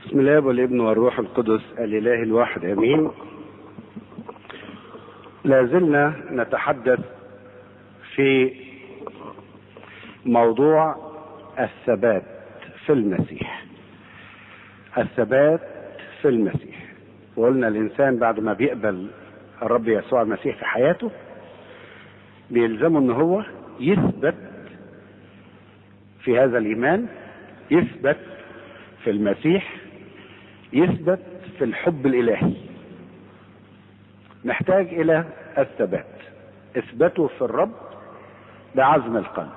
بسم الله والابن والروح القدس الإله الواحد امين. لا زلنا نتحدث في موضوع الثبات في المسيح. الثبات في المسيح، وقلنا الانسان بعد ما بيقبل الرب يسوع المسيح في حياته بيلزمه ان هو يثبت في هذا الايمان، يثبت في المسيح، يثبت في الحب الالهي. نحتاج الى الثبات. اثبتوا في الرب بعزم القلب.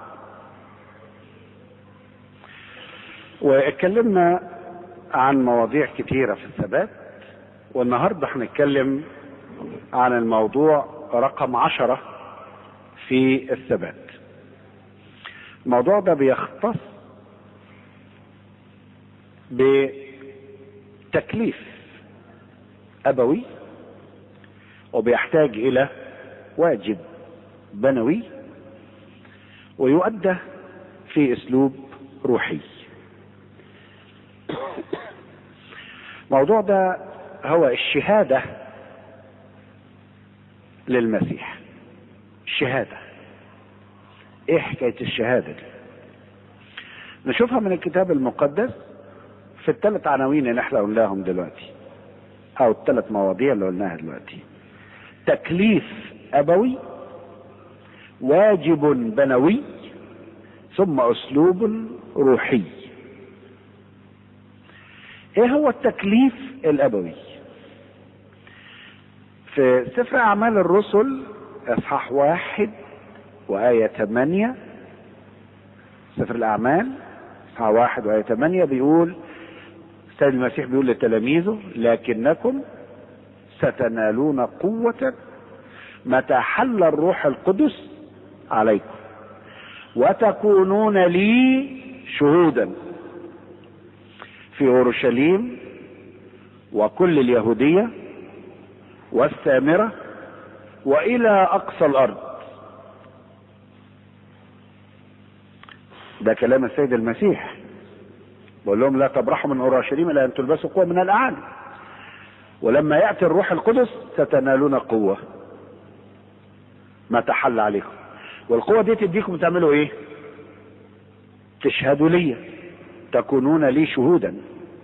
واتكلمنا عن مواضيع كتيرة في الثبات، والنهاردة هنتكلم عن الموضوع رقم 10 في الثبات. الموضوع ده بيختص بتكليف أبوي، وبيحتاج إلى واجب بنوي، ويؤدى في أسلوب روحي. الموضوع ده هو الشهادة للمسيح. الشهادة ايه حكاية الشهادة دي؟ نشوفها من الكتاب المقدس في الثلاث عناوين اللي احنا قلناهم دلوقتي، او الثلاث مواضيع اللي قلناها دلوقتي: تكليف ابوي، واجب بنوي، ثم اسلوب روحي. ايه هو التكليف الابوي؟ في سفر اعمال الرسل اصحاح 1 وآية 8، سفر الاعمال اصحاح 1 وآية 8 بيقول السيد المسيح بيقول لتلاميذه: لكنكم ستنالون قوة متى حل الروح القدس عليكم، وتكونون لي شهودا في اورشليم وكل اليهودية والسامرة والى اقصى الارض. ده كلام السيد المسيح، بقول لهم: لا تبرحوا من اورشليم الا ان تلبسوا قوة من الاعالي، ولما يأتي الروح القدس ستنالون قوة ما تحل عليكم. والقوة دي تديكم تعملوا ايه؟ تشهدوا لي، تكونون لي شهودا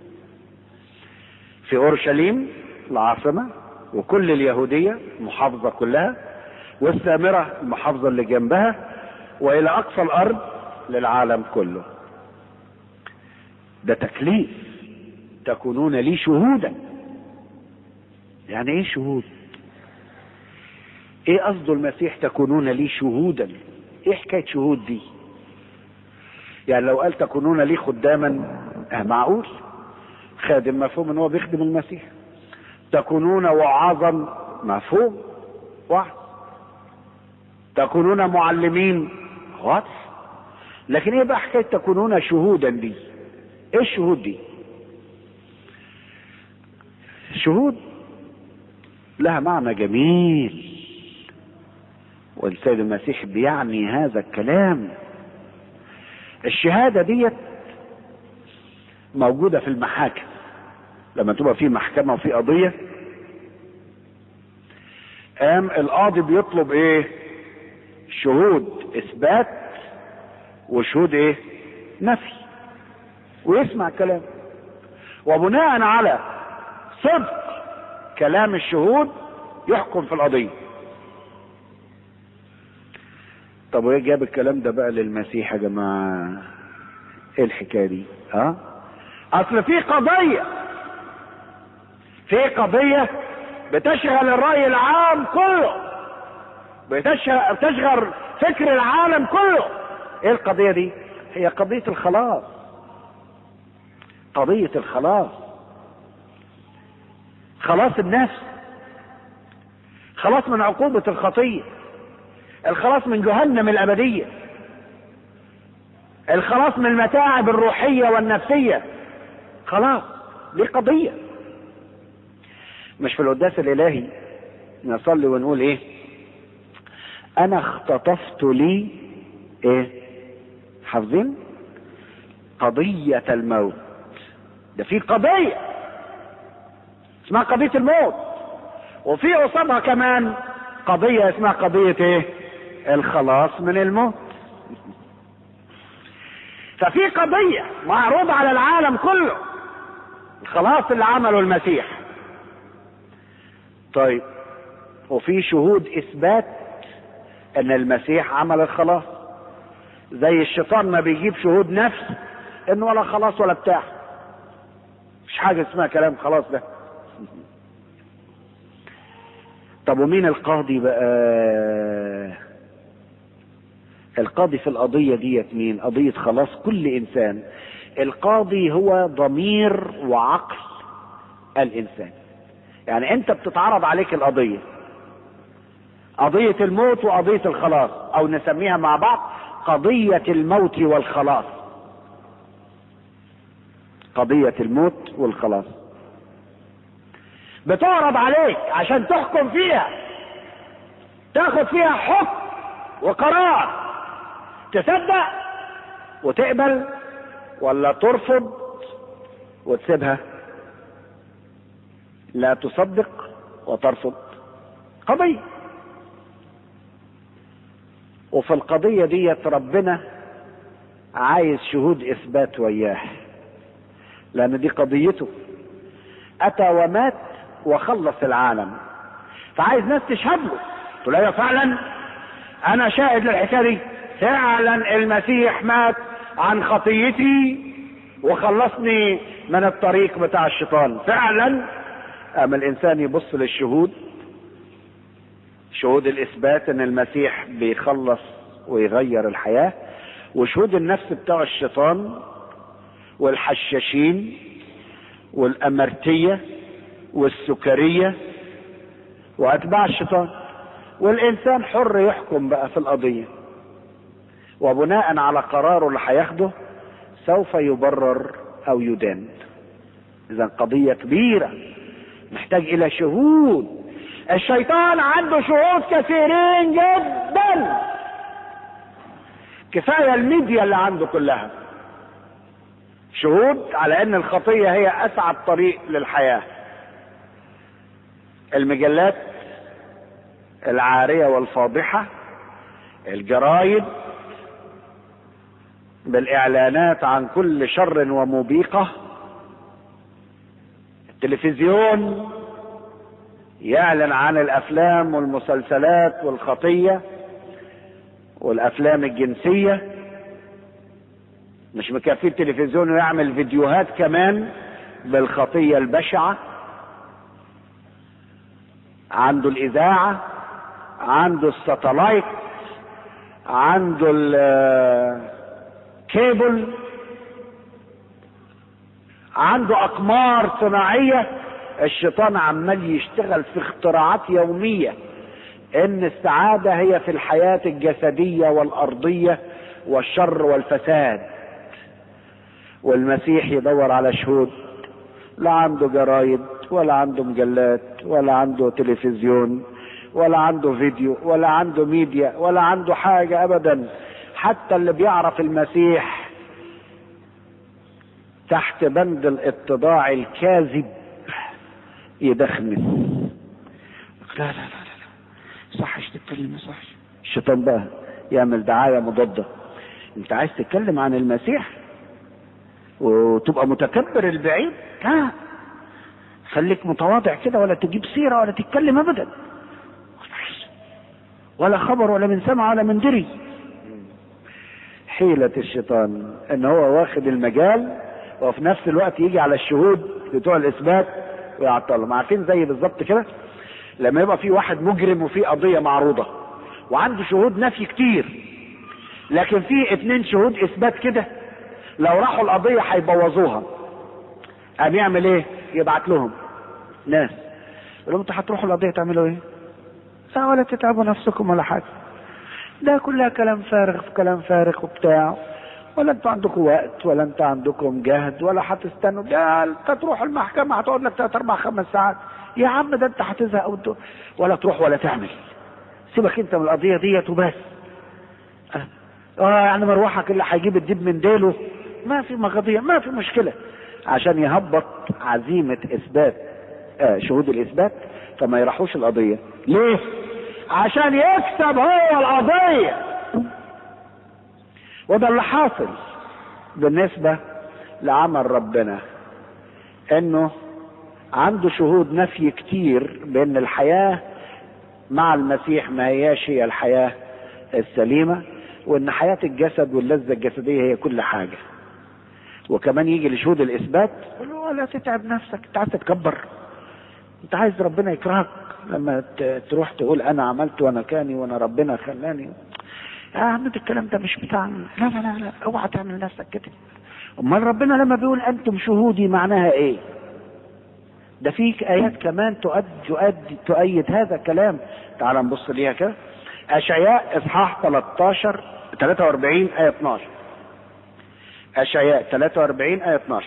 في اورشليم العاصمة، وكل اليهودية المحافظة كلها، والسامرة المحافظة اللي جنبها، والى اقصى الارض للعالم كله. ده تكليف، تكونون لي شهودا. يعني ايه شهود؟ ايه قصده المسيح تكونون لي شهودا؟ ايه حكاية شهود دي؟ يعني لو قال تكونون لي خداما، معقول خادم مفهوم ان هو بيخدم المسيح. تكونون وعظا مفهوم وعظ. تكونون معلمين واضح. لكن ايه بقى حكاية تكونون شهودا دي؟ ايه الشهود دي؟ شهود لها معنى جميل، والسيد المسيح بيعني هذا الكلام. الشهادة ديت موجودة في المحاكم. لما تبقى في محكمة وفي قضية، قام القاضي بيطلب ايه؟ شهود اثبات وشهود ايه؟ نفي، ويسمع الكلام، وبناء على صدق كلام الشهود يحكم في القضية. طب وايه جاب الكلام ده بقى للمسيح يا جماعة؟ ايه الحكاية دي؟ اصل في قضية بتشغل الرأي العام كله، بتشغل فكر العالم كله. ايه القضية دي؟ هي قضية الخلاص. قضية الخلاص، خلاص النفس، خلاص من عقوبة الخطية، الخلاص من جهنم الأبدية، الخلاص من المتاعب الروحية والنفسية. خلاص دي قضية. مش في القداس الإلهي نصلي ونقول ايه؟ انا اختطفت لي ايه؟ حافظين؟ قضية الموت ده في قضية اسمها قضية الموت، وفي قصادها كمان قضية اسمها قضية ايه؟ الخلاص من الموت. ففي قضية معروضة على العالم كله، الخلاص اللي عمله المسيح. طيب، وفي شهود اثبات ان المسيح عمل الخلاص، زي الشيطان ما بيجيب شهود نفس انه ولا خلاص ولا بتاع، مش حاجة اسمها كلام خلاص ده. طب ومين القاضي بقى؟ القاضي في القضية ديت مين؟ قضية خلاص كل انسان. القاضي هو ضمير وعقل الانسان. يعني انت بتتعرض عليك القضية، قضية الموت وقضية الخلاص، او نسميها مع بعض قضية الموت والخلاص. قضية الموت والخلاص بتعرض عليك عشان تحكم فيها، تاخد فيها حكم وقرار، تصدق وتقبل ولا ترفض وتسيبها، لا تصدق وترفض. قضية. وفي القضية ديت ربنا عايز شهود اثبات وياه، لان دي قضيته. اتى ومات وخلص العالم، فعايز ناس تشهد له، تقول له فعلا انا شاهد للحكايه دي، فعلا المسيح مات عن خطيتي وخلصني من الطريق بتاع الشيطان فعلا. اما الانسان يبص للشهود، شهود الاثبات ان المسيح بيخلص ويغير الحياة، وشهود النفس بتاع الشيطان والحشاشين والامرتية والسكرية واتباع الشيطان، والانسان حر يحكم بقى في القضية، وبناء على قراره اللي هياخده سوف يبرر او يدان. اذا قضية كبيرة محتاج الى شهود. الشيطان عنده شهود كثيرين جدا، كفاية الميديا اللي عنده كلها شهود على ان الخطية هي اسعد طريق للحياة. المجلات العارية والفاضحة، الجرايد بالاعلانات عن كل شر وموبقة، التلفزيون يعلن عن الافلام والمسلسلات والخطية والافلام الجنسية. مش مكفي التلفزيون ويعمل فيديوهات كمان بالخطية البشعة. عنده الاذاعة، عنده الساتلايت، عنده الكيبل، عنده اقمار صناعية. الشيطان عمال يشتغل في اختراعات يومية ان السعادة هي في الحياة الجسدية والارضية والشر والفساد، والمسيح يدور على شهود. لا عنده جرايد ولا عنده مجلات ولا عنده تلفزيون ولا عنده فيديو ولا عنده ميديا ولا عنده حاجة ابدا. حتى اللي بيعرف المسيح تحت بند الاتضاع الكاذب يدخنس. لا لا لا لا، صحش تتكلم، ما صحش. الشيطان بقى يعمل دعاية مضادة. انت عايز تتكلم عن المسيح وتبقى متكبر البعيد؟ لا، خليك متواضع كده، ولا تجيب سيرة ولا تتكلم ابدا، ولا خبر ولا من سمع ولا من دري. حيلة الشيطان ان هو واخد المجال وفي نفس الوقت يجي على الشهود بتوع الاثبات ويعطلهم. عارفين زي بالظبط كده لما يبقى في واحد مجرم وفي قضية معروضة وعنده شهود نفي كتير، لكن في 2 شهود اثبات كده لو راحوا القضية هيبوظوها، قام يعمل ايه؟ يبعت لهم ناس يقول لهم انتوا هتروحوا القضية تعملوا ايه؟ لا، ولا تتعبوا نفسكم ولا حاجة، ده كلها كلام فارغ في كلام فارغ وبتاع، ولا انتوا عندكم وقت ولا انتوا عندكم جهد ولا هتستنوا، ده انت تروح المحكمة هتقعد لك 3 4 5 ساعات. يا عم ده انت هتزهق ولا تروح ولا تعمل، سيبك انت من القضية ديت وبس. يعني مروحك اللي هيجيب الدب من ديله، ما في قضية، ما في مشكلة. عشان يهبط عزيمة اثبات شهود الاثبات، فما يراحوش القضية. ليه؟ عشان يكسب هو القضية. وده اللي حاصل بالنسبة لعمل ربنا، انه عنده شهود نفي كتير بان الحياة مع المسيح ما هياش هي الحياة السليمة، وان حياة الجسد واللذة الجسدية هي كل حاجة. وكمان يجي لشهود الاثبات يقول له لا تتعب نفسك، انت عايز تتكبر، انت عايز ربنا يكرهك لما تروح تقول انا عملت وانا كاني وانا ربنا خلاني. يا عم الكلام ده مش بتاعنا. لا لا لا لا، اوعى تعمل نفسك كده. امال ربنا لما بيقول انتم شهودي معناها ايه؟ ده فيك ايات كمان تؤيد هذا الكلام. تعال نبص ليها كده. اشعياء اصحاح 43 ايه 12. اشعياء 43 ايه 12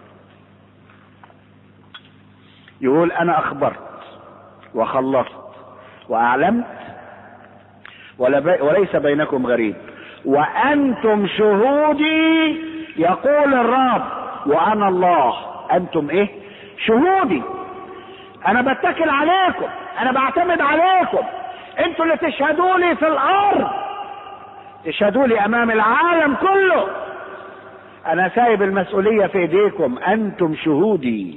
يقول انا اخبرت وخلصت واعلمت وليس بينكم غريب، وانتم شهودي يقول الرب وانا الله. انتم ايه؟ شهودي. انا بتكل عليكم، انا بعتمد عليكم، انتوا اللي تشهدوا لي في الارض، تشهدوا لي امام العالم كله. انا سايب المسؤولية في ايديكم، انتم شهودي.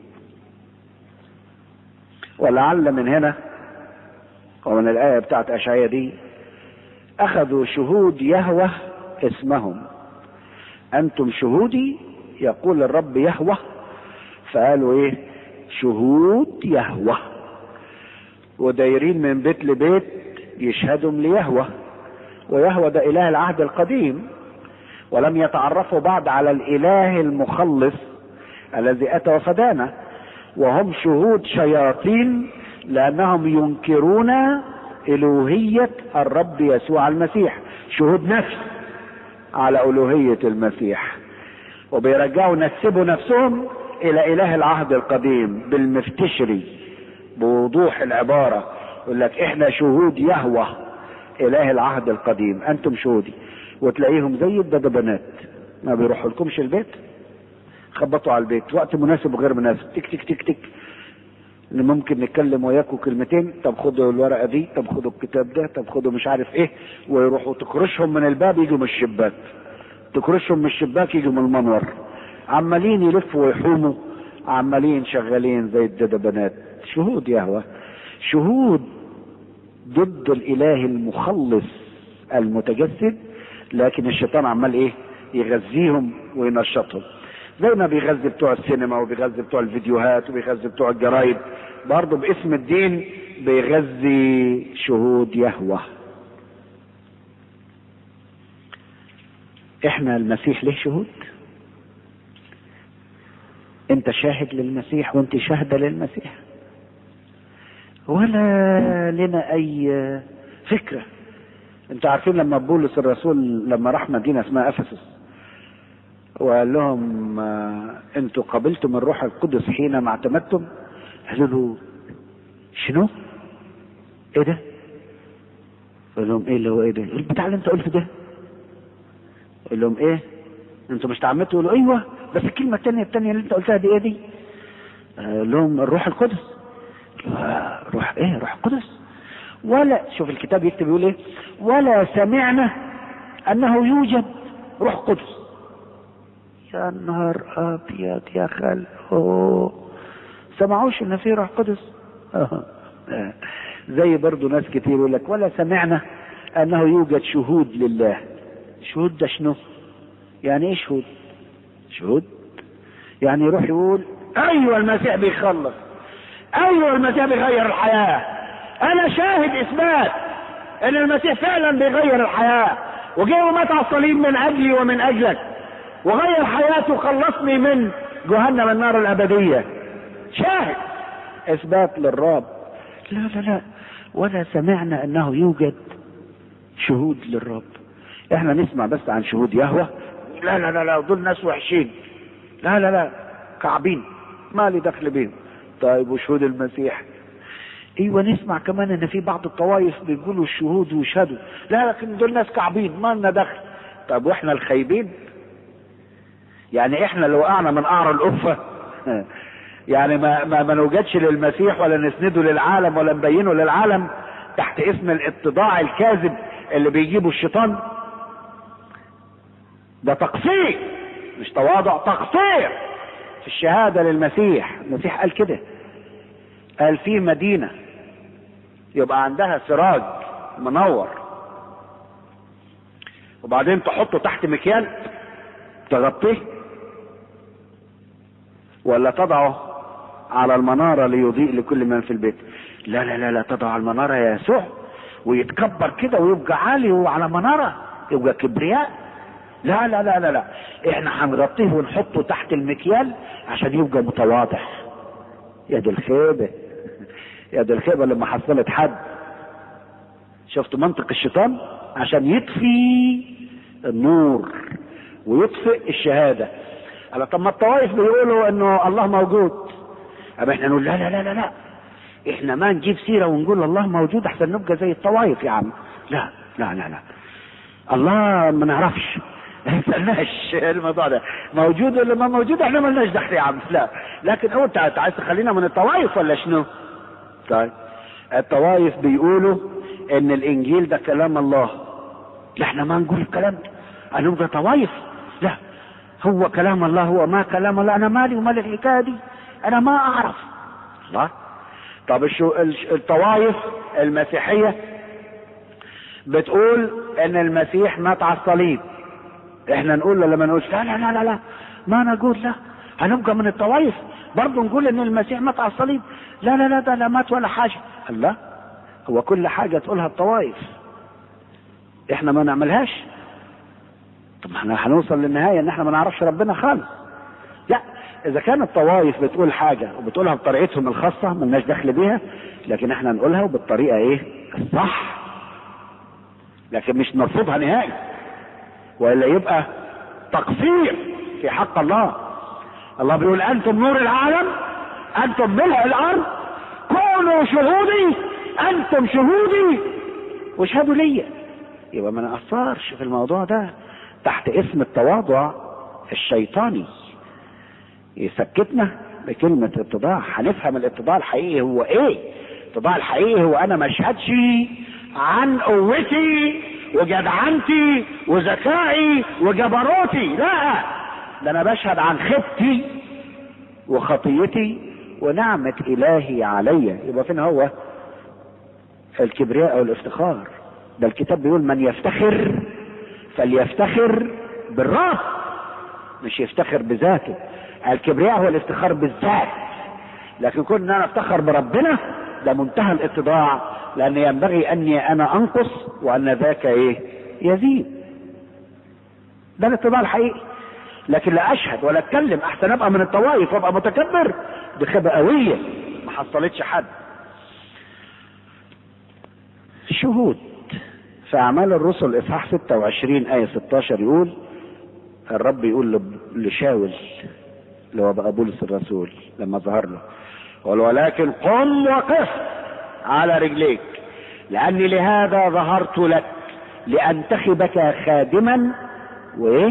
ولعل من هنا ومن الآية بتاعت أشعياء دي أخذوا شهود يهوه اسمهم. أنتم شهودي يقول الرب يهوه، فقالوا إيه؟ شهود يهوه. ودايرين من بيت لبيت يشهدوا ليهوه، ويهوه ده إله العهد القديم، ولم يتعرفوا بعد على الإله المخلص الذي أتى وفدانا. وهم شهود شياطين لأنهم ينكرون ألوهية الرب يسوع المسيح. شهود نفس على ألوهية المسيح، وبيرجعوا نسبوا نفسهم إلى إله العهد القديم بالمفتشري بوضوح العبارة. يقول لك إحنا شهود يهوه إله العهد القديم، أنتم شهودي. وتلاقيهم زي الدبابات، ما بيروحوا لكمش البيت، خبطوا على البيت وقت مناسب وغير مناسب، تك تك تك تك، اللي ممكن نتكلم وياكوا كلمتين، طب خدوا الورقه دي، طب خدوا الكتاب ده، طب خدوا مش عارف ايه، ويروحوا تكرشهم من الباب يجوا من الشباك، تكرشهم من الشباك يجوا من المنور، عمالين يلفوا ويحوموا، عمالين شغالين زي الدبابات. شهود يهوه، شهود ضد الاله المخلص المتجسد، لكن الشيطان عمال ايه؟ يغذيهم وينشطهم، زي ما بيغذي بتوع السينما وبيغذي بتوع الفيديوهات وبيغذي بتوع الجرايد، برضه باسم الدين بيغذي شهود يهوه. احنا المسيح له شهود، انت شاهد للمسيح وانت شاهدة للمسيح، ولا لنا اي فكرة. انتوا عارفين لما بولس الرسول لما راح مدينة اسمها افسس وقال لهم انتوا قبلتم الروح القدس حينما اعتمدتم؟ قالوا له شنو؟ ايه ده؟ قال لهم ايه اللي هو ايه ده؟ البتاع اللي انت قلته ده. قال لهم ايه؟ انتوا مش تعمدتوا؟ يقولوا ايوه، بس الكلمة التانية اللي انت قلتها دي ايه دي؟ قال لهم الروح القدس. روح ايه؟ روح القدس؟ ولا شوف الكتاب يكتب يقول ايه؟ ولا سمعنا انه يوجد روح قدس. يا نهار ابيض يا خال، سمعوش ان في روح قدس؟ زي برضو ناس كتير يقول لك ولا سمعنا انه يوجد شهود لله. شهود ده شنو؟ يعني ايه شهود؟ شهود يعني يروح يقول ايوه المسيح بيخلص، ايوه المسيح بيغير الحياة، انا شاهد اثبات ان المسيح فعلا بيغير الحياة، وجه ومات على الصليب من اجلي ومن اجلك، وغير حياته وخلصني من جهنم النار الابدية. شاهد اثبات للرب. لا لا لا، ولا سمعنا انه يوجد شهود للرب. احنا نسمع بس عن شهود يهوه، لا لا لا لا دول ناس وحشين، لا لا لا كعبين، ما لي دخل بيهم. طيب وشهود المسيح؟ ايوه نسمع كمان ان في بعض الطوائف بيقولوا الشهود ويشهدوا، لا لكن دول ناس كعبين ما لنا دخل. طب واحنا الخايبين؟ يعني احنا لو وقعنا من قعر القفة يعني ما نوجدش للمسيح ولا نسنده للعالم ولا نبينه للعالم تحت اسم الاتضاع الكاذب اللي بيجيبه الشيطان. ده تقصير مش تواضع، تقصير في الشهادة للمسيح. المسيح قال كده، قال في مدينة يبقى عندها سراج منور وبعدين تحطه تحت مكيال تغطيه، ولا تضعه على المنارة ليضيء لكل من في البيت؟ لا لا لا لا، تضع على المنارة يا يسوع ويتكبر كده ويبقى عالي وعلى منارة يبقى كبرياء. لا لا لا لا لا، احنا هنغطيه ونحطه تحت المكيال عشان يبقى متواضع. يا دي الخيبة، يا دي الخيبة لما حصلت حد. شفت منطق الشيطان؟ عشان يطفي النور ويطفئ الشهادة. قال طب ما الطوائف بيقولوا انه الله موجود، اما احنا نقول لا لا لا لا لا، احنا ما نجيب سيرة ونقول الله موجود احسن نبقى زي الطوائف يا عم. لا لا لا لا، الله ما نعرفش، ما سألناش الموضوع ده موجود ولا ما موجود، احنا ما لناش دخل يا عم. لا، لكن هو انت عايز تخلينا من الطوائف ولا شنو؟ طيب الطوائف بيقولوا ان الانجيل ده كلام الله، لا احنا ما نقول الكلام ده، هنبقى طوائف؟ لا، هو كلام الله، هو ما كلام الله، انا مالي ومال الحكايه دي، انا ما اعرف. الله. طب الطوائف المسيحيه بتقول ان المسيح مات على الصليب، احنا نقول له لما نقول لا لا لا لا لا ما نقول، لا هنبقى من الطوائف برضه نقول ان المسيح مات على الصليب؟ لا لا لا، ده لا مات ولا حاجه. الله، هو كل حاجه تقولها الطوائف احنا ما نعملهاش؟ طب احنا هنوصل للنهايه ان احنا ما نعرفش ربنا خالص. لا، اذا كانت الطوائف بتقول حاجه وبتقولها بطريقتهم الخاصه ملناش دخل بيها، لكن احنا نقولها وبالطريقه ايه الصح، لكن مش نرفضها نهائي، والا يبقى تقصير في حق الله. الله بيقول انتم نور العالم، انتم ملء الارض، كونوا شهودي، انتم شهودي واشهدوا لي. يبقى ما نقصرش في الموضوع ده تحت اسم التواضع الشيطاني يسكتنا بكلمة اتضاع. هنفهم الاتضاع الحقيقي هو ايه. الاتضاع الحقيقي هو انا ما اشهدش عن قوتي وجدعنتي وذكائي وجبروتي، لا، ده انا بشهد عن خيبتي وخطيتي ونعمة الهي عليا. يبقى فين هو الكبرياء او الافتخار؟ ده الكتاب بيقول من يفتخر فليفتخر بالرب، مش يفتخر بذاته. الكبرياء هو الافتخار بالذات، لكن كنا انا افتخر بربنا ده منتهى الاتضاع، لان ينبغي اني انا انقص وان ذاك ايه يزيد. ده الاتضاع الحقيقي. لكن لا اشهد ولا اتكلم احسن ابقى من الطوائف وابقى متكبر، دي خيبه قويه ما حصلتش حد. شهود في اعمال الرسل اصحاح 26 ايه 16 يقول الرب يقول لشاول اللي هو بقى بولس الرسول لما ظهر له، قال ولكن قم وقف على رجليك لاني لهذا ظهرت لك لانتخبك خادما وايه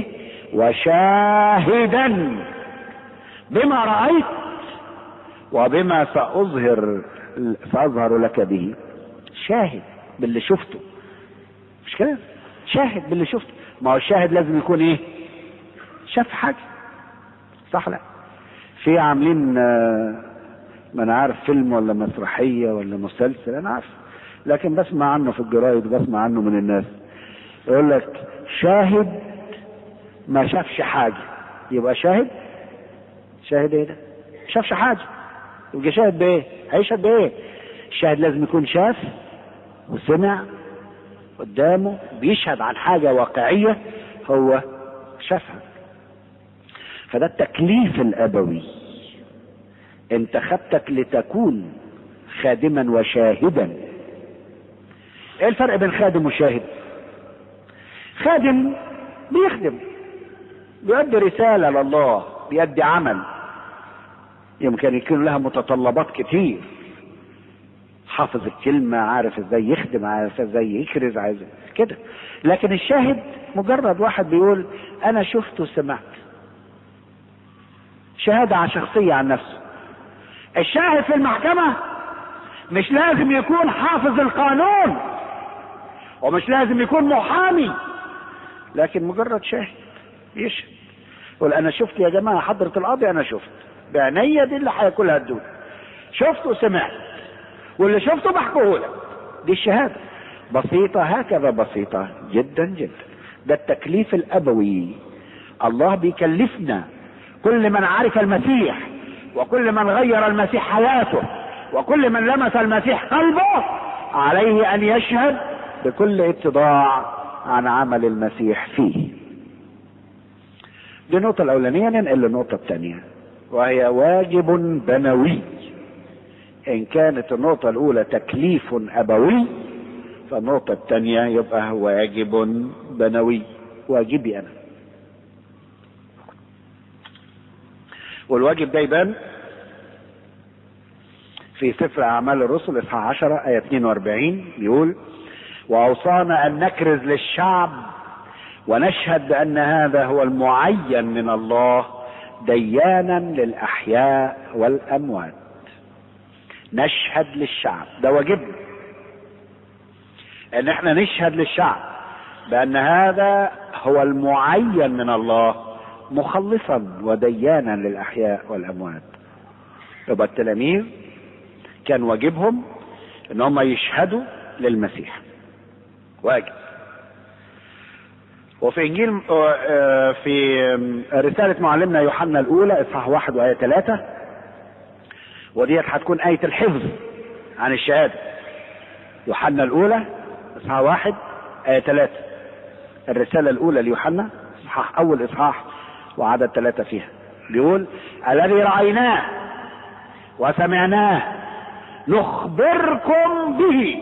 وشاهدا بما رأيت وبما سأظهر لك به. شاهد باللي شفته، مش كده؟ شاهد باللي شفته. ما هو الشاهد لازم يكون ايه؟ شاف حاجة، صح؟ لا، في عاملين ما انا عارف فيلم ولا مسرحية ولا مسلسل انا عارف، لكن بسمع عنه في الجرايد وبسمع عنه من الناس، يقول لك شاهد ما شافش حاجة يبقى شاهد. شاهد ايه ده؟ ما شافش حاجة يبقى شاهد بايه؟ هيشهد بايه؟ الشاهد لازم يكون شاف وسمع قدامه، بيشهد عن حاجة واقعية هو شافها. فده التكليف الابوي، انتخبتك لتكون خادما وشاهدا. ايه الفرق بين خادم وشاهد؟ خادم بيخدم، بيؤدي رسالة لله، بيؤدي عمل يمكن يكون لها متطلبات كتير، حافظ الكلمة، عارف ازاي يخدم، عارف ازاي يكرز، عايز كده. لكن الشاهد مجرد واحد بيقول انا شفت وسمعت، شهادة عن شخصية عن نفسه. الشاهد في المحكمة مش لازم يكون حافظ القانون ومش لازم يكون محامي، لكن مجرد شاهد يشهد يقول انا شفت يا جماعة حضرة القاضي، انا شفت بعينيا دي اللي هياكلها الدود، شفت وسمعت واللي شفته بحكيهولك. دي الشهادة بسيطة هكذا، بسيطة جدا جدا. ده التكليف الابوي. الله بيكلفنا كل من عرف المسيح وكل من غير المسيح حياته وكل من لمس المسيح قلبه عليه ان يشهد بكل اتضاع عن عمل المسيح فيه. دي النقطة الاولانية. ننقل للنقطة الثانية وهي واجب بنوي. ان كانت النقطة الاولى تكليف ابوي، فالنقطة الثانية يبقى واجب بنوي، واجبي انا. والواجب ده يبان في سفر اعمال الرسل اصحاح 10 آية 42 بيقول: واوصانا ان نكرز للشعب ونشهد بان هذا هو المعين من الله ديانا للاحياء والاموات. نشهد للشعب، ده واجبنا ان احنا نشهد للشعب بان هذا هو المعين من الله مخلصا وديانا للاحياء والاموات. يبقى التلاميذ كان واجبهم ان هم يشهدوا للمسيح، واجب. وفي انجيل في رسالة معلمنا يوحنا الاولى اصحاح 1 وآية 3، وديت هتكون آية الحفظ عن الشهادة. يوحنا الاولى اصحاح 1 آية 3، الرسالة الاولى ليوحنا اصحاح اول اصحاح وعدد 3 فيها بيقول: الذي رأيناه وسمعناه نخبركم به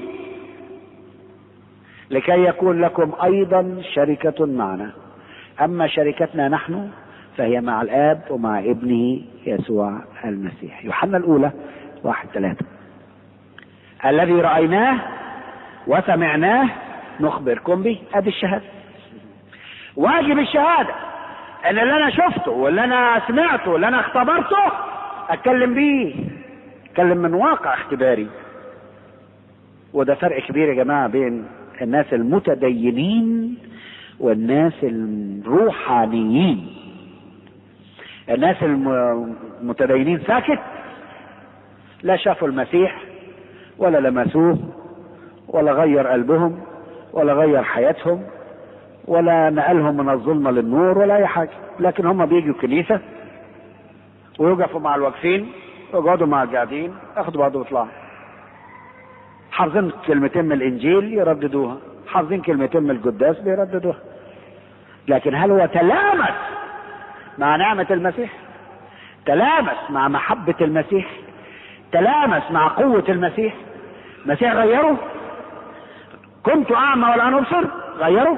لكي يكون لكم ايضا شركة معنا، اما شركتنا نحن فهي مع الاب ومع ابنه يسوع المسيح. يوحنا الاولى 1:3. الذي رأيناه وسمعناه نخبركم به. ادي الشهادة. واجب الشهادة ان اللي انا شفته واللي انا سمعته واللي انا اختبرته اتكلم بيه، اتكلم من واقع اختباري. وده فرق كبير يا جماعة بين الناس المتدينين والناس الروحانيين. الناس المتدينين ساكت، لا شافوا المسيح ولا لمسوه ولا غير قلبهم ولا غير حياتهم ولا نقلهم من الظلمة للنور ولا اي حاجة، لكن هم بيجوا كنيسة ويوقفوا مع الواقفين ويقعدوا مع القاعدين، ياخدوا بعض ويطلعوا. حافظين كلمتين من الانجيل يرددوها، حافظين كلمتين من القداس بيرددوها، لكن هل هو تلامس مع نعمة المسيح؟ تلامس مع محبة المسيح؟ تلامس مع قوة المسيح؟ المسيح غيره؟ كنت اعمى والان ابصر، غيره؟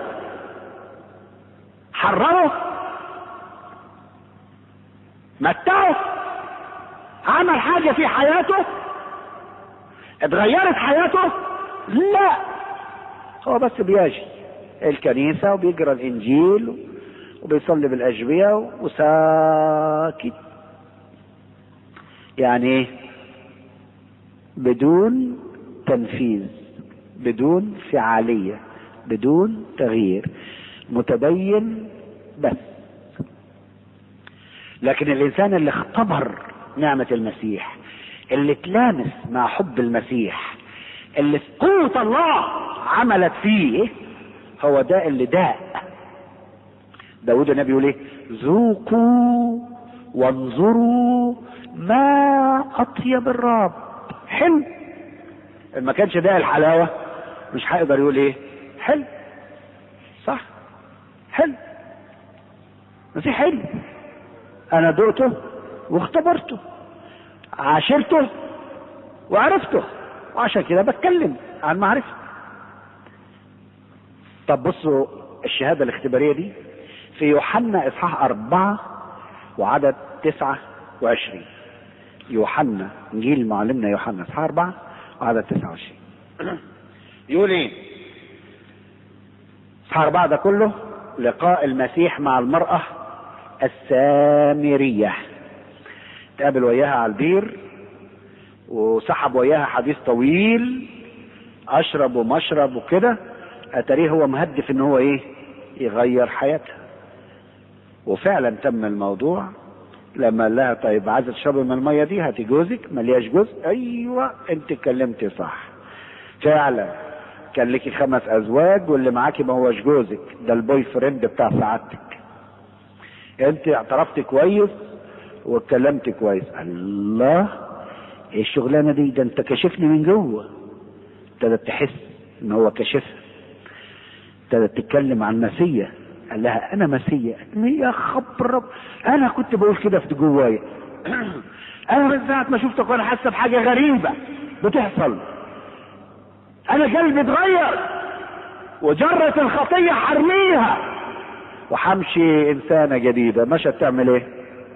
حرره؟ متعه؟ عمل حاجة في حياته؟ اتغيرت حياته؟ لا، هو بس بيجي الكنيسة وبيقرأ الانجيل وبيصلي بالاجبية وساكت. يعني بدون تنفيذ، بدون فعالية، بدون تغيير، متدين بس. لكن الانسان اللي اختبر نعمة المسيح، اللي تلامس مع حب المسيح، اللي قوة الله عملت فيه، هو ده اللي داء. داود النبي يقول ايه؟ ذوقوا وانظروا ما اطيب الرب. حلو. ما كانش ده الحلاوة مش هيقدر يقول ايه؟ حلو. صح، حلو. المسيح حلو. انا دقته واختبرته، عاشرته وعرفته، وعشان كده بتكلم عن معرفة. طب بصوا الشهادة الاختبارية دي في يوحنا اصحاح 4 وعدد 29. يوحنا انجيل معلمنا يوحنا اصحاح 4 وعدد 29 يقول ايه؟ اصحاح 4 ده كله لقاء المسيح مع المرأة السامرية. تقابل وياها على البير وسحب وياها حديث طويل، اشرب ومشرب وكده، اتاريه هو مهدف ان هو ايه؟ يغير حياتها. وفعلا تم الموضوع لما قال لها طيب عايزه تشربي من الميه دي، هاتي جوزك ملياش جزء. ايوه انت اتكلمتي صح، فعلا كان لك 5 ازواج واللي معاكي ما هوش جوزك، ده البوي فريند بتاع سعادتك. انت اعترفتي كويس واتكلمتي كويس. الله، ايه الشغلانه دي؟ ده انت كشفني من جوه. ابتدت تحس ان هو كشفها، ابتدت تتكلم عن مسيا. قال لها انا مسيا. يا خبر، انا كنت بقول كده في جوايا. انا من ساعه ما شفتك وانا حاسه بحاجه غريبه بتحصل. انا قلبي اتغير وجرة الخطيه حرميها وحمشي انسانه جديده. مشت تعمل ايه؟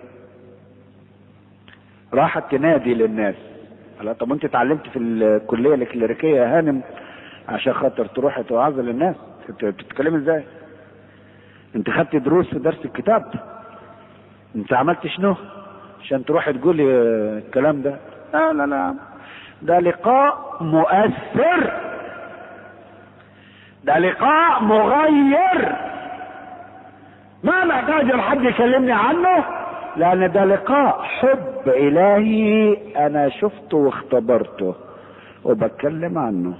راحت تنادي للناس. قال طب انت اتعلمت في الكليه الكليريكيه يا هانم عشان خاطر تروحي توعظي للناس؟ انت بتتكلمي ازاي؟ انت خدت دروس في درس الكتاب؟ انت عملت شنو عشان تروحي تقولي الكلام ده؟ لا لا لا، ده لقاء مؤثر، ده لقاء مغير، ما محتاج لحد يكلمني عنه، لان ده لقاء حب الهي انا شفته واختبرته وبتكلم عنه.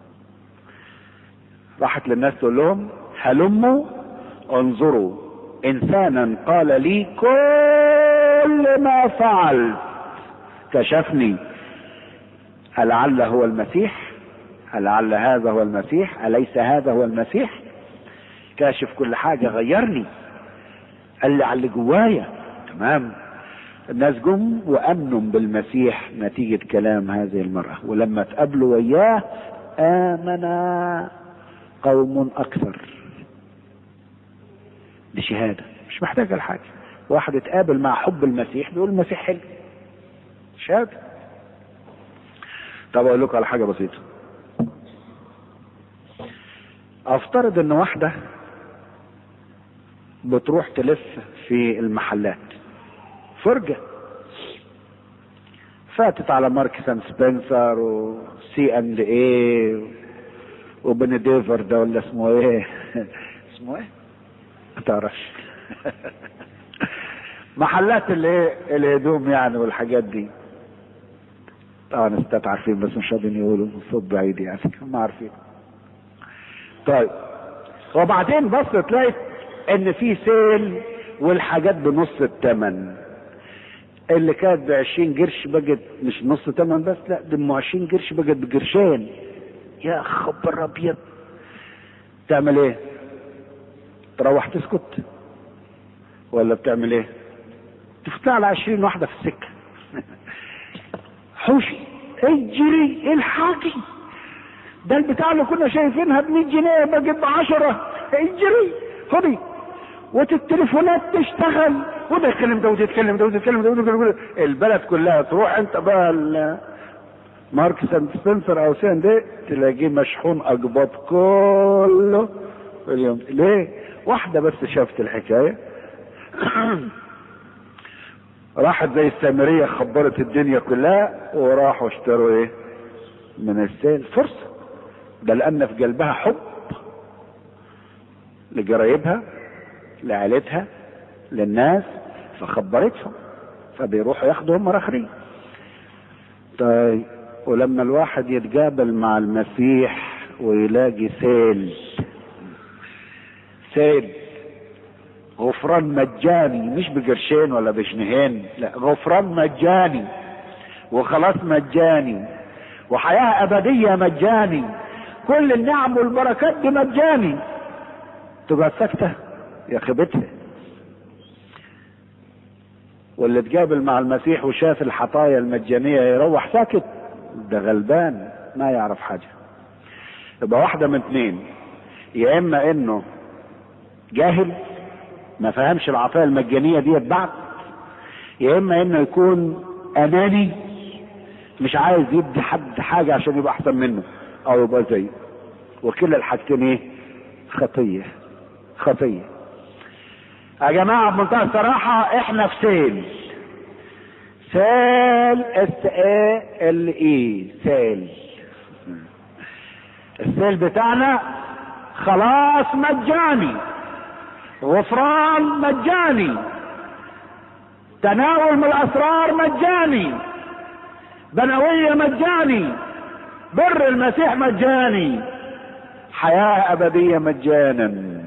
راحت للناس تقول لهم هلموا انظروا انسانا قال لي كل ما فعلت، كشفني. ألعل هو المسيح؟ ألعل هذا هو المسيح؟ أليس هذا هو المسيح؟ كاشف كل حاجة، غيرني، قال لي على اللي جوايا. تمام. الناس جم وامنوا بالمسيح نتيجة كلام هذه المرأة، ولما تقابلوا وياه آمن قوم أكثر. دي شهادة مش محتاجة لحاجة. واحد اتقابل مع حب المسيح بيقول المسيح حلو، شهادة. طب اقول لكم على حاجة بسيطة. افترض ان واحدة بتروح تلف في المحلات فرجة، فاتت على ماركس اند سبنسر وسي اند ايه وبنديفر ده ولا اسمه ايه؟ اسمه ايه؟ ما تعرفش. محلات الهدوم يعني والحاجات دي. طبعا الستات عارفين بس مش راضيين يقولوا، صوت بعيد يعني، هم عارفين. طيب، وبعدين بص تلاقي ان في سيل والحاجات بنص الثمن. اللي كانت ب20 قرش بقت مش نص ثمن بس، لا ده 20 قرش بقت بقرشين. يا خبر ابيض. تعمل ايه؟ تروح تسكت ولا بتعمل ايه؟ تفتح على 20 واحدة في السكة. حوشي، اجري، الحاجي، ده البتاع اللي كنا شايفينها ب100 جنيه بقت ب10. اجري خدي. والتليفونات تشتغل، وده يتكلم ده وده يتكلم ده وده يتكلم ده وده يتكلم. البلد كلها تروح انت بقى ماركس اند سبنسر او سي اند ايه تلاقيه مشحون اقباض كله في اليوم. ليه؟ واحدة بس شافت الحكاية راحت زي السامرية خبرت الدنيا كلها وراحوا اشتروا ايه من السيل. فرصة. ده لان في قلبها حب لجرايبها لعائلتها للناس فخبرتهم، فبيروحوا ياخدوا هم اخرين. طيب، ولما الواحد يتقابل مع المسيح ويلاقي سيل غفران مجاني، مش بقرشين ولا بجنيهين، لا غفران مجاني وخلاص مجاني وحياة ابدية مجاني، كل النعم والبركات دي مجاني، تبقى ساكتة يا خبتها. واللي تقابل مع المسيح وشاف الحطايا المجانية يروح ساكت، ده غلبان ما يعرف حاجة. يبقى واحدة من اتنين، يا اما انه جاهل ما فهمش العطايا المجانية دي بعد، يا اما انه يكون اناني مش عايز يدي حد حاجة عشان يبقى احسن منه او يبقى زيه. وكل الحاجتين ايه؟ خطية. يا جماعة بمنتهى الصراحة احنا في سال سال السيل بتاعنا خلاص مجاني، غفران مجاني، تناول من الاسرار مجاني، بنوية مجاني، بر المسيح مجاني، حياة ابدية مجانا.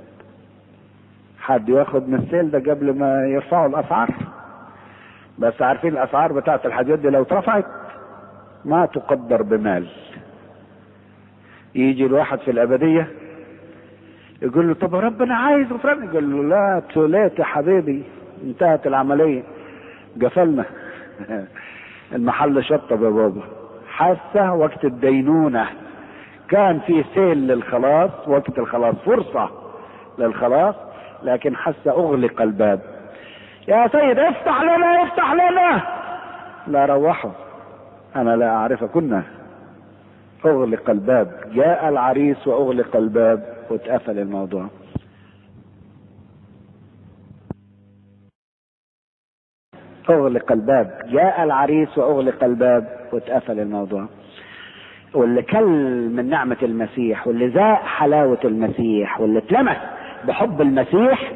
حد ياخد من السيل ده قبل ما يرفعوا الاسعار؟ بس عارفين الاسعار بتاعت الحاجات دي لو اترفعت ما تقدر بمال. يجي الواحد في الابدية يقول له طب ربنا عايز غفران، يقول له لا توليت يا حبيبي، انتهت العملية، قفلنا المحل شطب يا بابا. حاسة وقت الدينونة كان في سيل للخلاص، وقت الخلاص فرصة للخلاص، لكن حاسة اغلق الباب. يا سيد افتح لنا افتح لنا، لا روحوا انا لا اعرفكن. اغلق الباب، جاء العريس واغلق الباب واتقفل الموضوع. اغلق الباب، جاء العريس واغلق الباب واتقفل الموضوع. واللي كل من نعمة المسيح، واللي ذاق حلاوة المسيح، واللي اتلمس بحب المسيح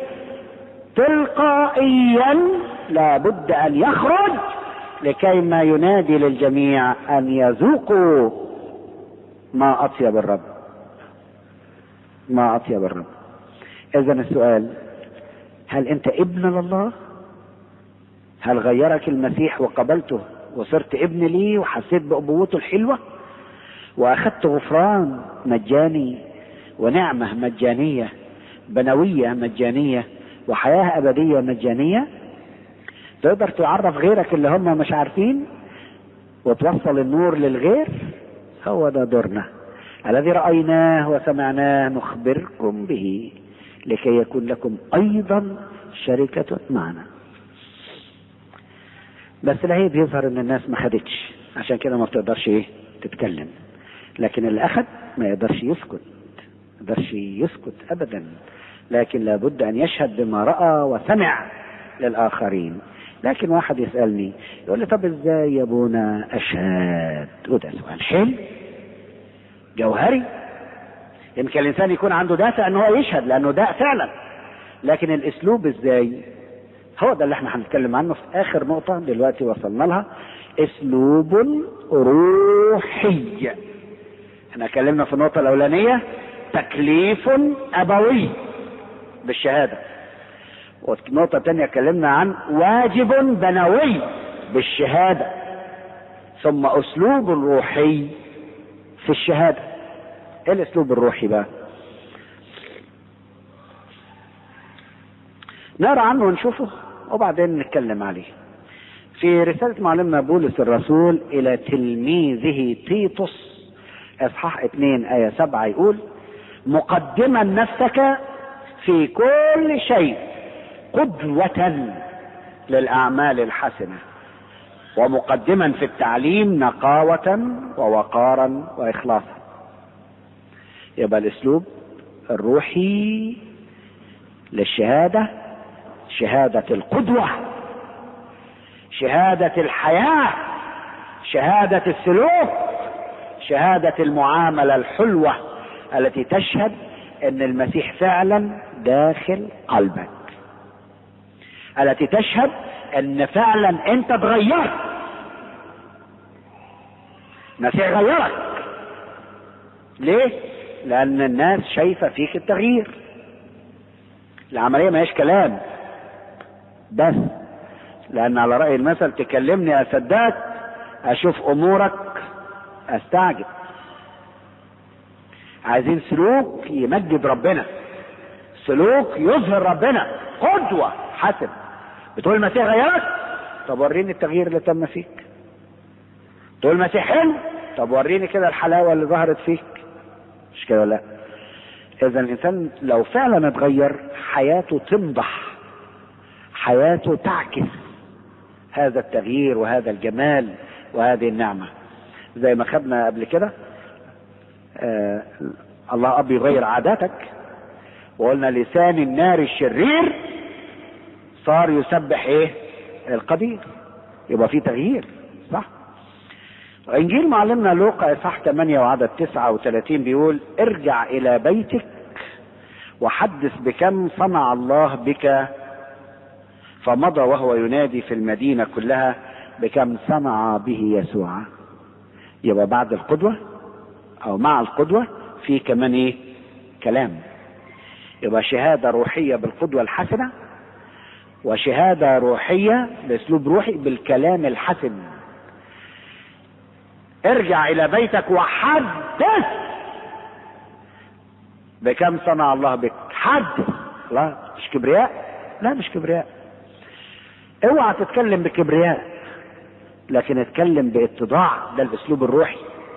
تلقائيا لابد ان يخرج لكي ما ينادي للجميع ان يذوقوا ما اطيب الرب، ما اطيب الرب. اذا السؤال، هل انت ابن لله؟ هل غيرك المسيح وقبلته وصرت ابن ليه وحسيت بأبوته الحلوة واخدت غفران مجاني ونعمة مجانية، بنوية مجانية، وحياة ابدية مجانية؟ تقدر تعرف غيرك اللي هم مش عارفين وتوصل النور للغير؟ هو ده دورنا الذي رأيناه وسمعناه نخبركم به لكي يكون لكم ايضا شركة معنا. بس العيب يظهر ان الناس ما خدتش، عشان كده ما بتقدرش تتكلم. لكن اللي اخد ما يقدرش يسكت، ما يقدرش يسكت ابدا، لكن لابد ان يشهد بما رأى وسمع للاخرين. لكن واحد يسألني يقول لي طب ازاي يا ابونا اشهد؟ وده سؤال حلو جوهري. يمكن الانسان يكون عنده دافع ان هو يشهد لانه ده فعلا، لكن الاسلوب ازاي؟ هو ده اللي احنا هنتكلم عنه في اخر نقطة دلوقتي وصلنا لها، اسلوب روحي. احنا اتكلمنا في النقطة الاولانية تكليف ابوي بالشهادة، والنقطة الثانية اتكلمنا عن واجب بنوي بالشهادة، ثم اسلوب روحي في الشهادة. ايه الاسلوب الروحي بقى؟ نقرا عنه ونشوفه وبعدين نتكلم عليه. في رسالة معلمنا بولس الرسول الى تلميذه تيتوس اصحاح 2 آية 7 يقول: مقدما نفسك في كل شيء قدوة للأعمال الحسنة، ومقدما في التعليم نقاوة ووقارا وإخلاصا. يبقى الأسلوب الروحي للشهادة شهادة القدوة، شهادة الحياة، شهادة السلوك، شهادة المعاملة الحلوة التي تشهد ان المسيح فعلا داخل قلبك، التي تشهد ان فعلا انت اتغيرت، المسيح غيرك. ليه؟ لان الناس شايفة فيك التغيير. العملية ما هيش كلام بس، لان على رأي المثل تكلمني اصدقك، اشوف امورك استعجب. عايزين سلوك يمجد ربنا، سلوك يظهر ربنا، قدوة حسن. بتقول المسيح غيرك؟ طب وريني التغيير اللي تم فيك. تقول المسيح حلو؟ طب وريني كده الحلاوة اللي ظهرت فيك. مش كده؟ لا. اذا الانسان لو فعلا اتغير حياته تنضح، حياته تعكس هذا التغيير وهذا الجمال وهذه النعمة. زي ما خدنا قبل كده الله اب يغير عاداتك، وقلنا لسان النار الشرير صار يسبح القدير. يبقى في تغيير، صح؟ انجيل معلمنا لوقا اصحاح 8 وعدد 39 بيقول: ارجع الى بيتك وحدث بكم صنع الله بك. فمضى وهو ينادي في المدينة كلها بكم صنع به يسوع. يبقى بعد القدوة او مع القدوة في كمان ايه؟ كلام. يبقى شهادة روحية بالقدوة الحسنة، وشهادة روحية باسلوب روحي بالكلام الحسن. ارجع الى بيتك وحدث بكم صنع الله بك. حدث. لا مش كبرياء، لا مش كبرياء. اوعى تتكلم بكبرياء، لكن اتكلم باتضاع. ده الاسلوب الروحي.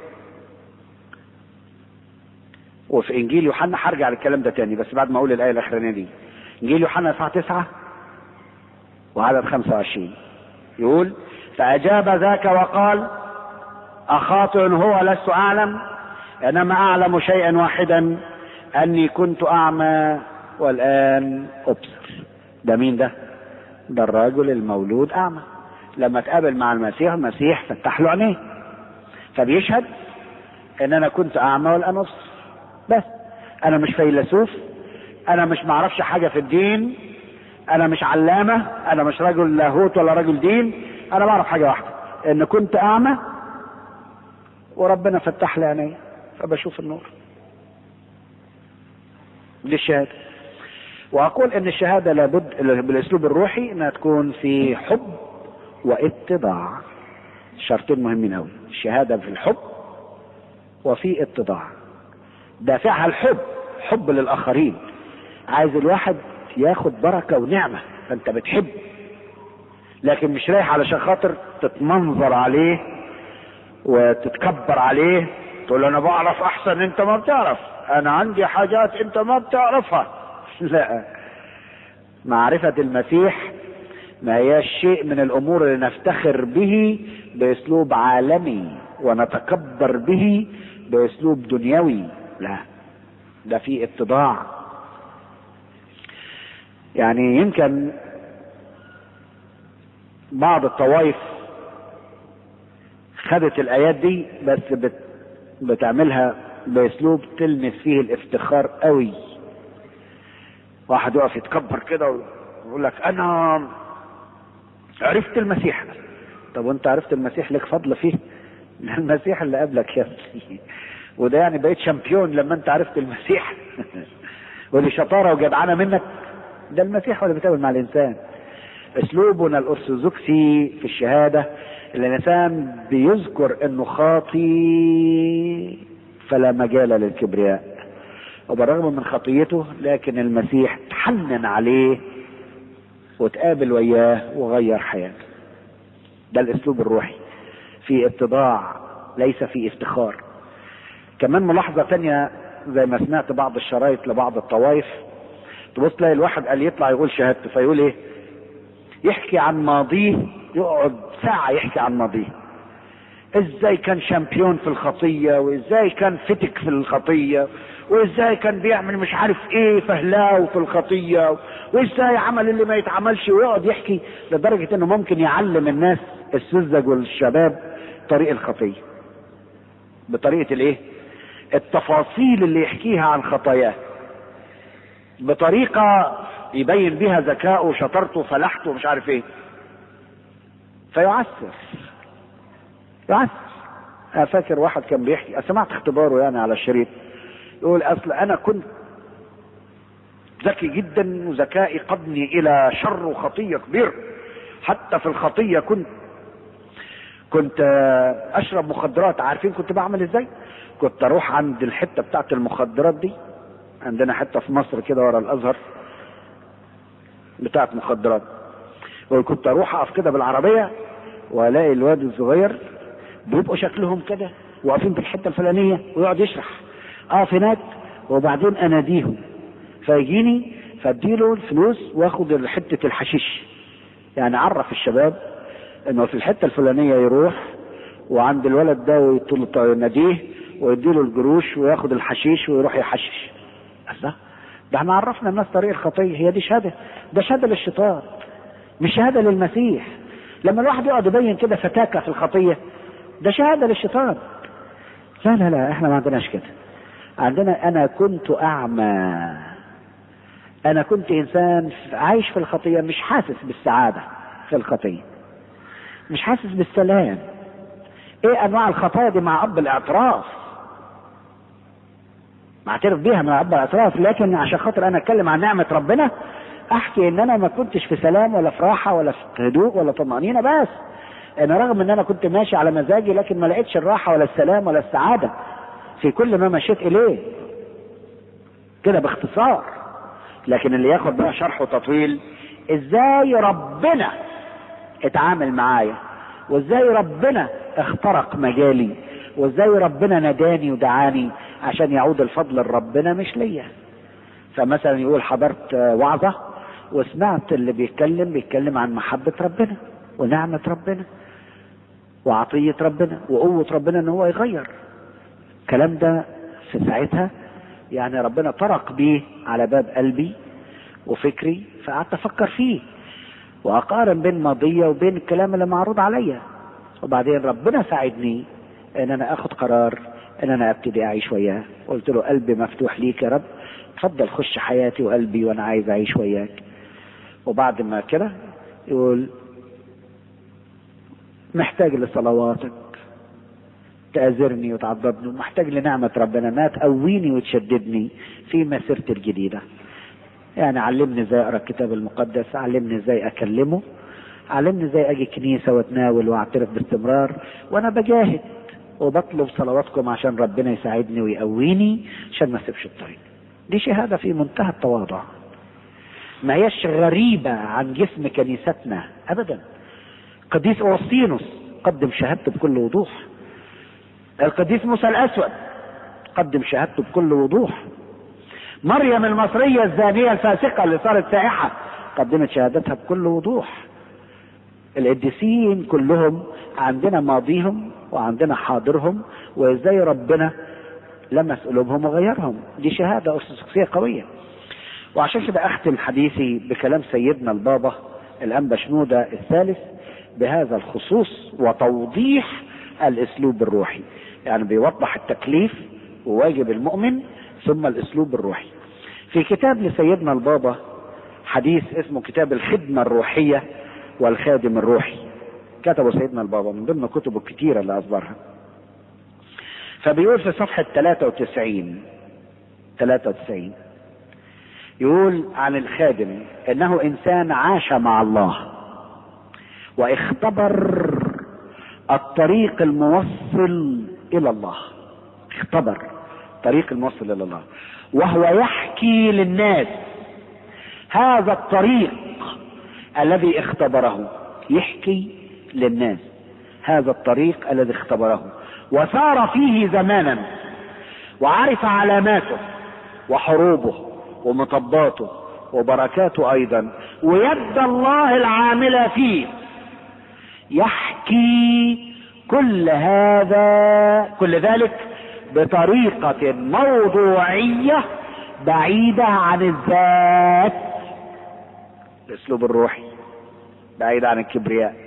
وفي انجيل يوحنا، هرجع للكلام ده تاني بس بعد ما اقول الايه الاخرانيه دي. انجيل يوحنا اصحاح 9 وعدد 25 يقول: فاجاب ذاك وقال: اخاطئ هو لست اعلم، انما اعلم شيئا واحدا، اني كنت اعمى والان ابصر. ده مين ده؟ ده الرجل المولود اعمى. لما تقابل مع المسيح، المسيح فتح له عينيه، فبيشهد ان انا كنت اعمى والان ابصر. بس انا مش فيلسوف، انا مش معرفش حاجة في الدين، انا مش علامة، انا مش رجل لاهوت ولا رجل دين. انا بعرف حاجة واحدة، ان كنت اعمى وربنا فتح لي عيني فبشوف النور. دي الشهادة. واقول ان الشهادة لابد بالاسلوب الروحي انها تكون في حب واتضاع. شرطين مهمين قوي: الشهادة في الحب وفي اتضاع. دافعها الحب، حب للاخرين. عايز الواحد ياخد بركة ونعمة، فانت بتحب، لكن مش رايح علشان خاطر تتمنظر عليه وتتكبر عليه، تقول انا بعرف احسن انت ما بتعرف، انا عندي حاجات انت ما بتعرفها. لا، معرفة المسيح ما هي شيء من الامور اللي نفتخر به باسلوب عالمي ونتكبر به باسلوب دنيوي. لا، ده فيه اتضاع. يعني يمكن بعض الطوائف خدت الايات دي بس بتعملها باسلوب تلمس فيه الافتخار قوي. واحد يقف يتكبر كده ويقول لك انا عرفت المسيح. طب وانت عرفت المسيح لك فضل فيه؟ المسيح اللي قبلك يا ابني. وده يعني بقيت شامبيون لما انت عرفت المسيح؟ ودي شطاره وجدعانه منك؟ ده المسيح هو اللي بيتعامل مع الانسان. اسلوبنا الارثوذكسي في الشهاده، الانسان بيذكر انه خاطي فلا مجال للكبرياء، وبالرغم من خطيته لكن المسيح تحنن عليه وتقابل وياه وغير حياته. ده الاسلوب الروحي، في اتضاع ليس في افتخار. كمان ملاحظة تانية، زي ما سمعت بعض الشرايط لبعض الطوائف، تبص تلاقي الواحد قال يطلع يقول شهادته، فيقول ايه؟ يحكي عن ماضيه، يقعد ساعة يحكي عن ماضيه، ازاي كان شامبيون في الخطية، وازاي كان فتك في الخطية، وازاي كان بيعمل مش عارف ايه فهلاو في الخطية، وازاي عمل اللي ما يتعملش، ويقعد يحكي لدرجة انه ممكن يعلم الناس السذج والشباب طريق الخطية بطريقة الايه؟ التفاصيل اللي يحكيها عن خطاياه، بطريقة يبين بها ذكائه وشطارته وفلاحته ومش عارف ايه، فيعسر. انا فاكر واحد كان بيحكي، سمعت اختباره يعني على الشريط، يقول اصل انا كنت ذكي جدا وذكائي قادني الى شر وخطية كبير، حتى في الخطية كنت اشرب مخدرات. عارفين كنت بعمل ازاي؟ كنت اروح عند الحتة بتاعت المخدرات دي، عندنا حتة في مصر كده ورا الازهر بتاعت مخدرات، وكنت اروح اقف كده بالعربية والاقي الواد الصغير بيبقوا شكلهم كده واقفين في الحتة الفلانية ويقعد يشرح، اقف هناك وبعدين اناديهم فيجيني فاديله الفلوس واخد حتة الحشيش. يعني عرف الشباب انه في الحتة الفلانية يروح وعند الولد ده ويناديه ويديله الجروش وياخد الحشيش ويروح يحشش. ده احنا عرفنا الناس طريق الخطية. هي دي شهادة؟ ده شهادة للشيطان، مش شهادة للمسيح. لما الواحد يقعد يبين كده فتاكة في الخطية ده شهادة للشيطان. لا لا لا، احنا ما عندناش كده. عندنا انا كنت اعمى، انا كنت انسان عايش في الخطية مش حاسس بالسعادة في الخطية، مش حاسس بالسلام. ايه انواع الخطايا دي مع اب الاعتراف، معترف بيها مع اب الاعتراف، لكن عشان خاطر انا اتكلم عن نعمة ربنا احكي ان انا ما كنتش في سلام ولا في راحة ولا في هدوء ولا طمأنينة. بس انا رغم ان انا كنت ماشي على مزاجي لكن ما لقيتش الراحة ولا السلام ولا السعادة في كل ما مشيت اليه، كده باختصار. لكن اللي ياخد بقى شرح وتطويل، ازاي ربنا اتعامل معايا، وازاي ربنا اخترق مجالي، وازاي ربنا ناداني ودعاني عشان يعود الفضل لربنا مش ليا. فمثلا يقول حضرت وعظة وسمعت اللي بيتكلم عن محبة ربنا ونعمة ربنا وعطية ربنا وقوة ربنا ان هو يغير الكلام ده. في ساعتها يعني ربنا طرق بيه على باب قلبي وفكري، فقعدت افكر فيه واقارن بين ماضية وبين الكلام اللي معروض عليا، وبعدين ربنا ساعدني ان انا اخد قرار ان انا ابتدي اعيش وياه. قلت له قلبي مفتوح ليك يا رب، اتفضل خش حياتي وقلبي وانا عايز اعيش وياك. وبعد ما كده يقول محتاج لصلواتك تأذرني وتعضدني، ومحتاج لنعمة ربنا انها تقويني وتشددني في مسيرتي الجديدة. يعني علمني ازاي اقرا الكتاب المقدس، علمني ازاي اكلمه، علمني ازاي اجي كنيسة واتناول واعترف باستمرار، وانا بجاهد وبطلب صلواتكم عشان ربنا يساعدني ويقويني عشان ما اسيبش الطريق. دي شهادة في منتهى التواضع، ما هيش غريبة عن جسم كنيستنا ابدا. قديس أوسطينوس قدم شهادته بكل وضوح، القديس موسى الاسود قدم شهادته بكل وضوح، مريم المصرية الزانية الفاسقة اللي صارت سائحة قدمت شهادتها بكل وضوح. القديسين كلهم عندنا ماضيهم وعندنا حاضرهم، وازاي ربنا لمس قلوبهم وغيرهم. دي شهادة أرثوذكسية قوية. وعشان كده اختم حديثي بكلام سيدنا البابا الأنبا شنودة الثالث بهذا الخصوص وتوضيح الاسلوب الروحي. يعني بيوضح التكليف وواجب المؤمن ثم الاسلوب الروحي. في كتاب لسيدنا البابا حديث اسمه كتاب الخدمة الروحية والخادم الروحي، كتبه سيدنا البابا من ضمن كتبه الكتيرة اللي اصدرها. فبيقول في صفحة 93 يقول عن الخادم انه انسان عاش مع الله واختبر الطريق الموصل الى الله، اختبر طريق الموصل الى الله، وهو يحكي للناس هذا الطريق الذي اختبره، يحكي للناس هذا الطريق الذي اختبره وسار فيه زمانا وعرف علاماته وحروبه ومطباته وبركاته ايضا ويد الله العاملة فيه. يحكي كل ذلك بطريقة موضوعية بعيدة عن الذات، الاسلوب الروحي بعيد عن الكبرياء.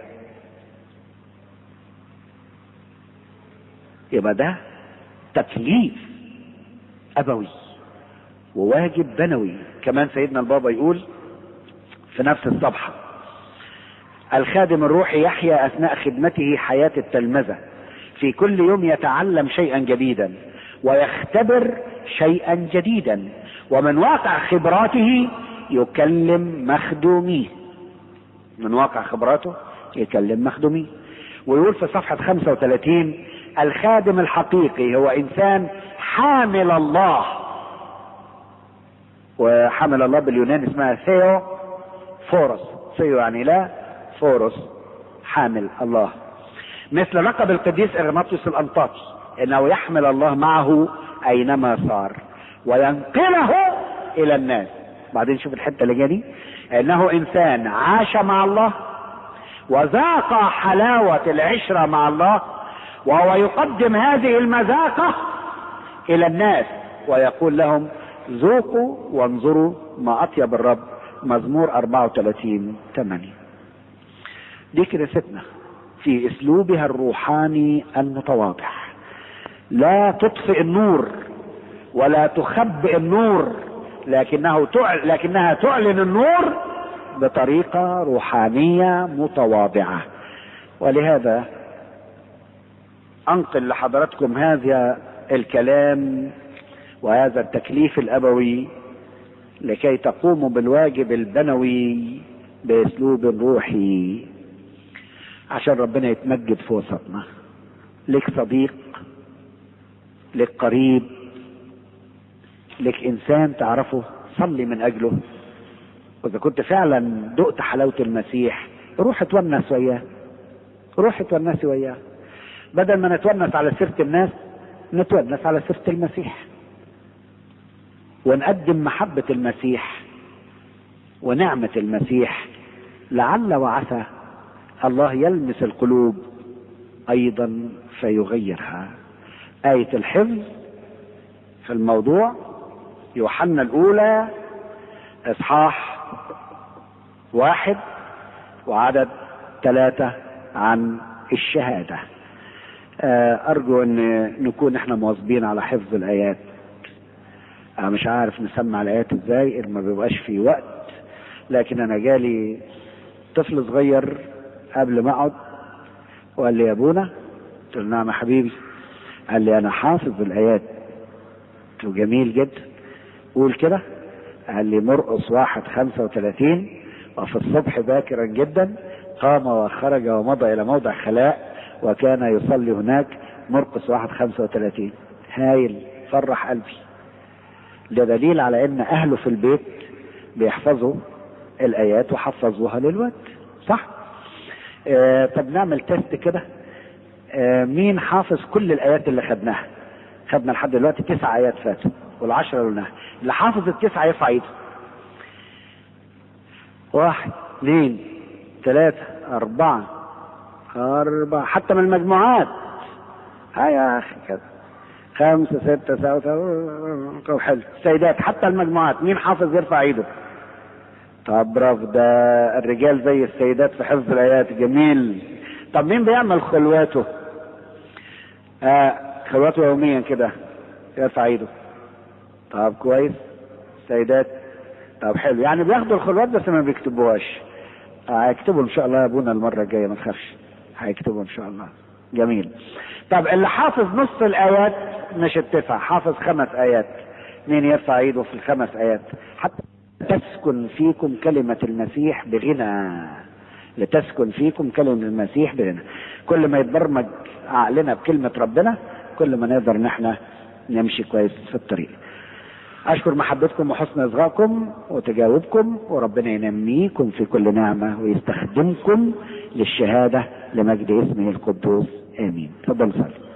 يبقى ده تكليف ابوي وواجب بنوي. كمان سيدنا البابا يقول في نفس الصفحة الخادم الروحي يحيا اثناء خدمته حياة التلمذة، في كل يوم يتعلم شيئا جديدا ويختبر شيئا جديدا، ومن واقع خبراته يكلم مخدوميه، من واقع خبراته يكلم مخدوميه. ويقول في صفحة 35 الخادم الحقيقي هو انسان حامل الله، وحامل الله باليونان اسمها ثيو فورس، ثيو يعني لا، فورس حامل الله، مثل لقب القديس اغناطيوس الانطاكي انه يحمل الله معه اينما صار وينقله الى الناس. بعدين شوف الحته اللي جايه، انه انسان عاش مع الله وذاق حلاوة العشرة مع الله، وهو يقدم هذه المذاقة الى الناس ويقول لهم ذوقوا وانظروا ما اطيب الرب. مزمور 34:8. دي كنيستنا في اسلوبها الروحاني المتواضع، لا تطفئ النور ولا تخبئ النور، لكنها تعلن النور بطريقة روحانية متواضعة. ولهذا انقل لحضراتكم هذا الكلام وهذا التكليف الابوي لكي تقوموا بالواجب البنوي باسلوب روحي عشان ربنا يتمجد في وسطنا. لك صديق، لك قريب، لك انسان تعرفه، صلي من اجله. واذا كنت فعلا دقت حلاوة المسيح روح اتونس وياه، روح اتونسي وياه، بدل ما نتونس على سيرة الناس نتونس على سيرة المسيح، ونقدم محبة المسيح ونعمة المسيح. لعل وعسى الله يلمس القلوب ايضا فيغيرها. آية الحفظ في الموضوع يوحنا الاولى اصحاح 1 وعدد 3 عن الشهادة. ارجو ان نكون احنا مواظبين على حفظ الايات. مش عارف نسمع الايات ازاي، ما بيبقاش في وقت، لكن انا جالي طفل صغير قبل ما اقعد وقال لي يا ابونا، قلت له نعم يا حبيبي، قال لي انا حافظ الايات. قلت له جميل جدا، قول كده. قال لي مرقس 1:35 وفي الصبح باكرا جدا قام وخرج ومضى الى موضع خلاء وكان يصلي هناك. مرقس 1:35 هايل، فرح قلبي. ده دليل على ان اهله في البيت بيحفظوا الايات وحفظوها للوقت، صح؟ طب نعمل تيست كده. مين حافظ كل الايات اللي خدناها؟ خدنا لحد دلوقتي 9 ايات فاتوا وال10 قلناها. اللي حافظ ال9 يرفع ايده. 1 2 3 4 حتى من المجموعات. يا اخي كده 5 6 7 حلو. السيدات حتى المجموعات، مين حافظ يرفع ايده؟ طب برافو، ده الرجال زي السيدات في حفظ الايات، جميل. طب مين بيعمل خلواته؟ خلواته يوميا كده يرفع ايده. طب كويس، سيدات. طب حلو، يعني بياخدوا الخلوات بس ما بيكتبوهاش. هيكتبوا ان شاء الله يا ابونا المره الجايه، ما تخافش، هيكتبوا ان شاء الله. جميل. طب اللي حافظ نص الايات مش اتفق، حافظ 5 ايات، مين يرفع ايده في ال5 ايات؟ حتى تسكن فيكم كلمة المسيح بغنى، لتسكن فيكم كلمة المسيح بغنى. كل ما يتبرمج عقلنا بكلمة ربنا كل ما نقدر ان احنا نمشي كويس في الطريق. اشكر محبتكم وحسن اصغائكم وتجاوبكم، وربنا ينميكم في كل نعمة ويستخدمكم للشهادة لمجد اسمه القدوس. امين. تفضل صلي.